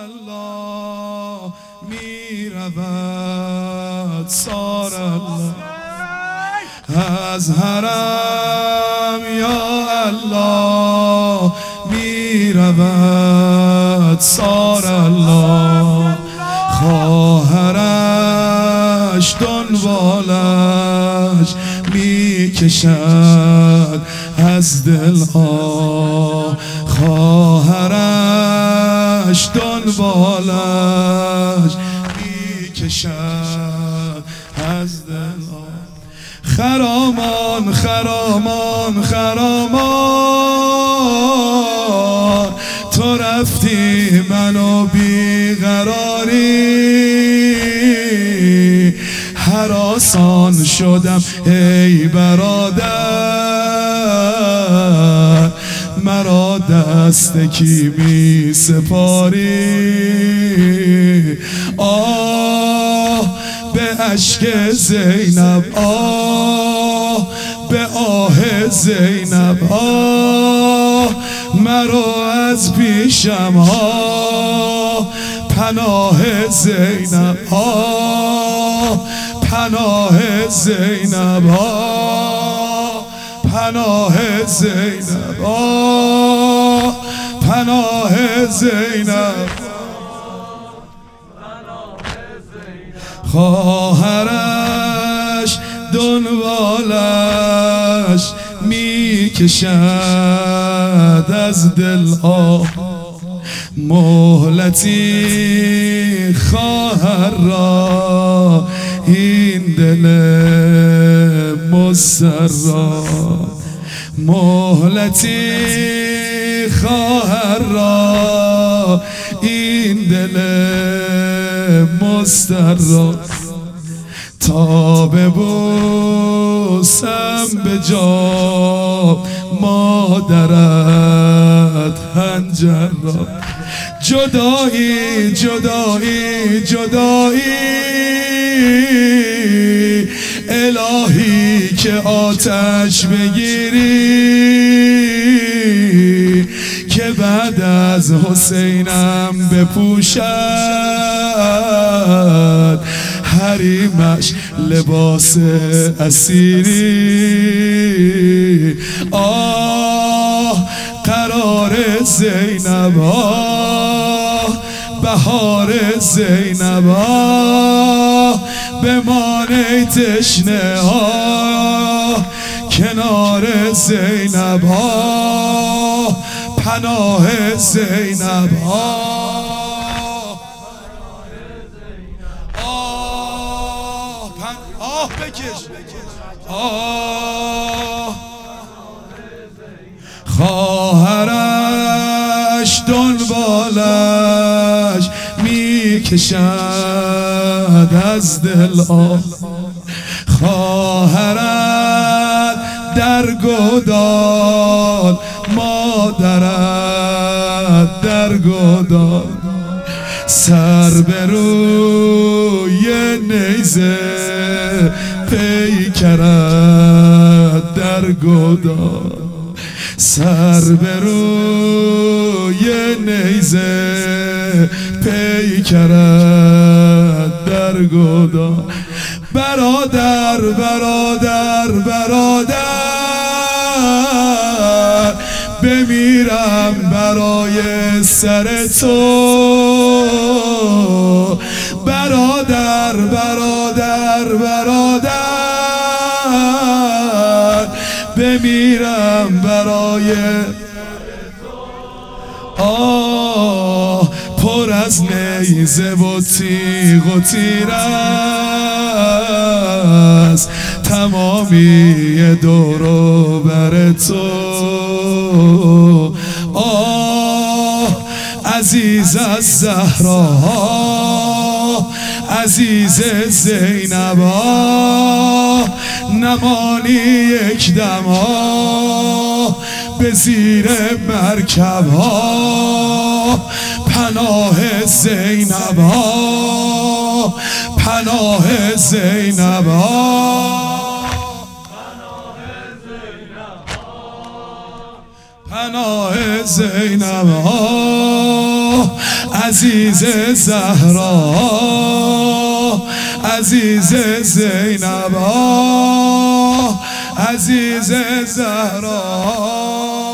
الله می رود سار الله از حرم یا الله می رود سار الله خواهرش دنبالش می کشد از دل خواهرش دنبالش می کشد از دل خرامان خرامان خرامان تو رفتی منو بیقراری هراسان شدم ای برادر مرا دست کی می سپاری آه به اشک زینب آه به آه زینب آه مرو از پیشم آه پناه زینب آه پناه زینب آه پناه زینب آه پناه زینب خواهرش دنبالش می کشد از دل مهلتی خواهر را این دل مضطر مهلتی خواهر را این دل مضطر تا ببوسم به جا مادرت حنجر را جدایی جدایی جدایی الهی که آتش بگیری که بعد از حسینم بپوشد حریمش لباس اسیری آه قرار زینب آه بهار زینب آه بمانه تشنه آه کنار زینب آه پناه زینب آه بکش آه خواهرش دنبالش می کشد از دل خواهرت در گودال مادرت در گودال سر به روی نیزه پیکرت در گودال سر به روی نیزه پیکرت در گودال برادر برادر برادر بمیرم برای سر تو برادر برادر برادر بمیرم برای آه پر از نیزه و تیغ و تیر است تمامی دور و بر تو آه عزیز از زهرا عزیز زینب نمانی یک دم به زیر مرکب پناه زینب پناه زینب پناه زینب عزیز زهرا عزیز زینبا عزیز زهرا